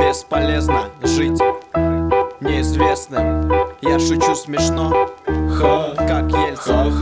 Бесполезно жить неизвестным. Я шучу смешно, как Ельцин.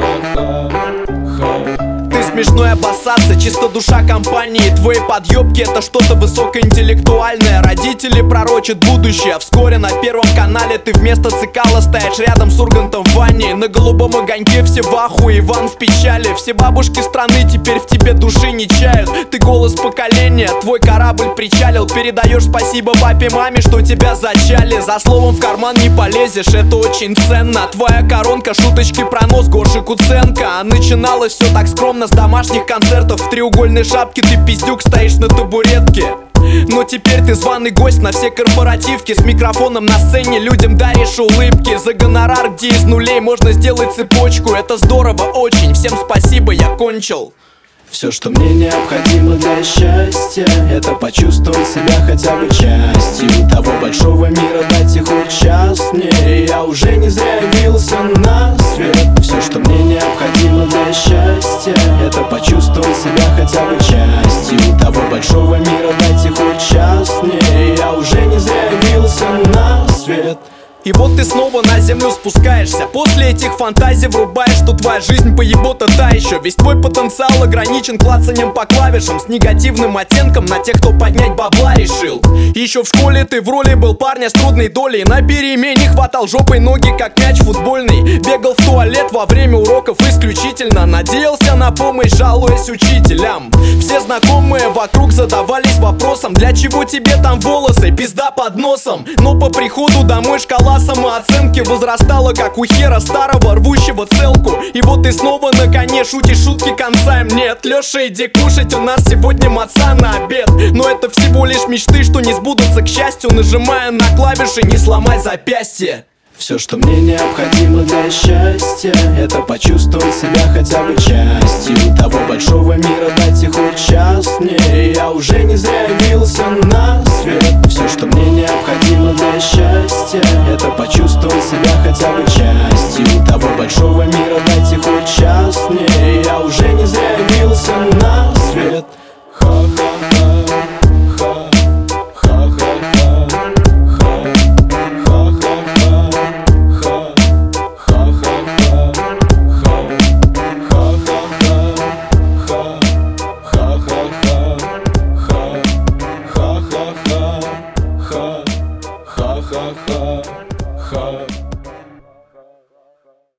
Ты смешной обоссаться, чисто душа компании. Твои подъебки это что-то высокоинтеллектуальное. Родители пророчат будущее. Вскоре на Первом канале ты вместо Цикала стоишь рядом с Ургантом в ванне. На голубом огоньке все в ахуе, Иван в печали. Все бабушки страны теперь в тебе души не чают. Ты голос поколения, твой корабль причалил. Передаешь спасибо папе, маме, что тебя зачали. За словом в карман не полезешь, это очень ценно. Твоя коронка, шуточки про нос Гоши Куценко. А начиналось все так скромно с домашних концертов. В треугольной шапке ты пиздюк стоишь на табуретке. Но теперь ты званый гость на все корпоративки. С микрофоном на сцене людям даришь улыбки. За гонорар, где из нулей можно сделать цепочку. Это здорово очень, всем спасибо, я кончил. Все, что мне необходимо для счастья, это почувствовать себя хотя бы частью того большого мира, дайте хоть час мне. Я уже не зря явился на свет. Все, что мне необходимо для счастья, это почувствовать себя хотя бы частью того большого мира, дайте хоть час мне. Я уже не зря явился на свет. И вот ты снова на землю спускаешься. После этих фантазий врубаешь, что твоя жизнь поебота та еще. Весь твой потенциал ограничен клацанием по клавишам, с негативным оттенком на тех, кто поднять бабла решил. Еще в школе ты в роли был парня с трудной долей. На перемене хватал жопой ноги, как мяч футбольный. Бегал в туалет во время уроков исключительно. Надеялся на помощь, жалуясь учителям. Все знакомые вокруг задавались вопросом: для чего тебе там волосы, пизда под носом? Но по приходу домой шкала самооценки возрастала, как у хера старого, рвущего целку. И вот ты снова на коне шутишь шутки конца им нет. Леша, иди кушать, у нас сегодня маца на обед. Но это всего лишь мечты, что не сбудутся, к счастью. Нажимая на клавиши, не сломай запястье. Все, что мне необходимо для счастья, это почувствовать себя хотя бы частью того большого мира, дайте хоть час мне. Я уже не зря явился